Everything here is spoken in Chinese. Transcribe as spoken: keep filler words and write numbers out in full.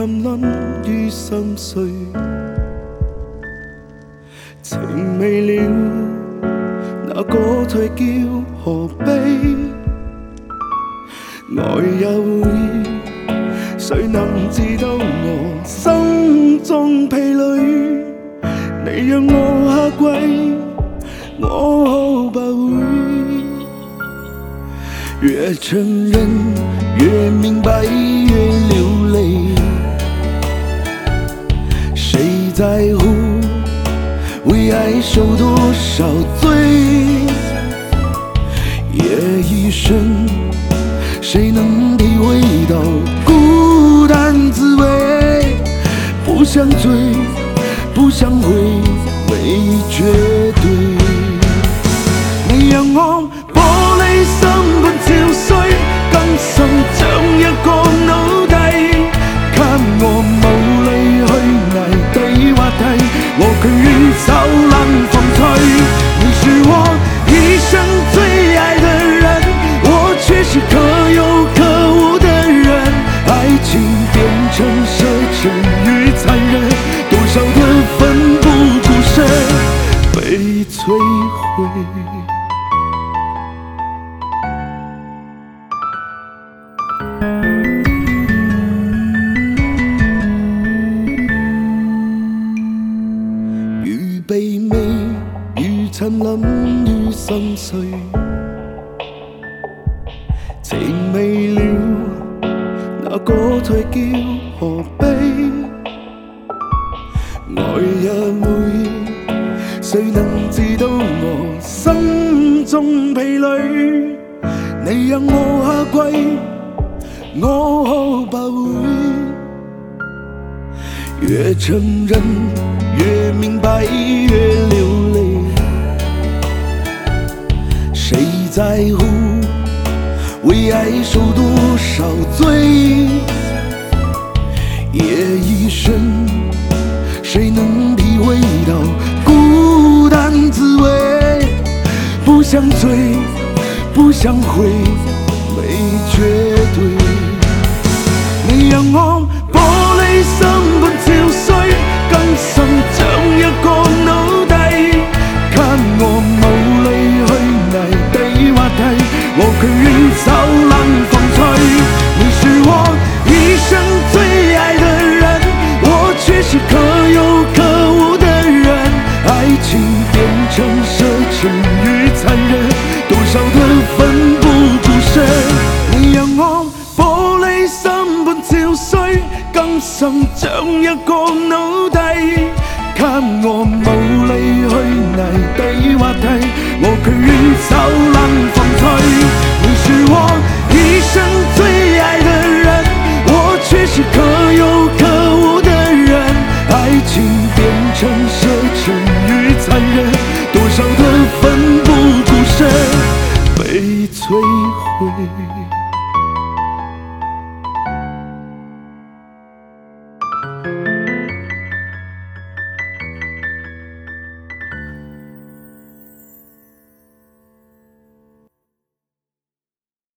沉沦於心碎，情未了，那個退叫何悲？愛也會，誰能知道我心中疲累？你讓我下跪，我不會。越承認，越明白，越流淚。誰在乎為愛受多少罪？夜已深，誰能體會到孤單滋味？不想追，不想回，沒絕對。你讓我玻璃心般照碎，更深像一個腦袋，給我無理去捱的話題，我卻願找冷風吹。你是我一生最愛的人，我卻是可有可無的人，愛情變成奢侈與殘忍，多少的奮不顧身被摧毀。愈卑微，愈沉淪於心碎，情未了，那個退叫何悲？愛也會，誰能知道我心中疲累？你讓我下跪，我不會。越承認，越明白，越流淚。誰在乎為愛受多少罪？夜已深，誰能體會到孤單滋味？不想追，不想回，沒絕對。你讓我玻璃心般照碎，更深像一個腦袋，給我無理去捱的話題，我卻願找冷風吹。你是我一生最愛的人，我卻是可有可無的人，愛情變成奢侈與殘忍，多少的奮不顧身。你讓我玻璃心般照碎，更深像一個腦袋，給我無理去捱的話題，我卻